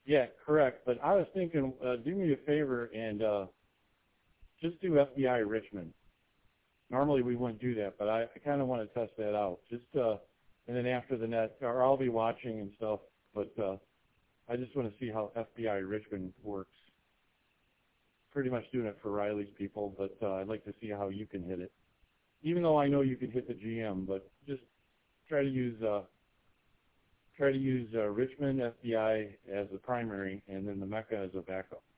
Yeah, correct. But I was thinking, do me a favor and just do FBI Richmond. Normally we wouldn't do that, but I kind of want to test that out. Just and then after the net, or I'll be watching and stuff. But I just want to see how FBI Richmond works. Pretty much doing it for Riley's people, but I'd like to see how you can hit it. Even though I know you can hit the GM, but just try to use Richmond FBI as the primary, and then the Mecca as a backup.